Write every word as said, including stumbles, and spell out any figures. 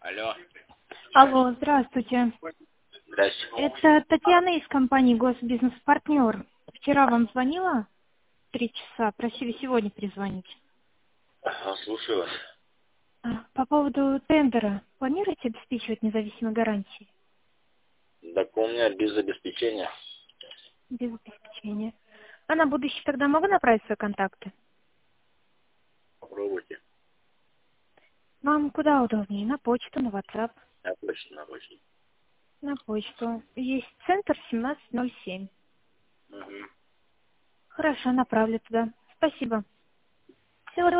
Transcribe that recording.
Алло. Алло, здравствуйте. Здрасте. Это Татьяна из компании Госбизнес-партнер. Вчера вам звонила три часа, просили сегодня перезвонить. Ага, слушаю вас. А, По поводу тендера. Планируете обеспечивать независимой гарантией? Так у меня без обеспечения. Без обеспечения. А на будущее тогда могу направить свои контакты? Попробуйте. Вам куда удобнее? На почту, на WhatsApp? Я точно на почте. На почту. Есть центр семнадцать ноль семь. Угу. Хорошо, направлю туда. Спасибо. Всего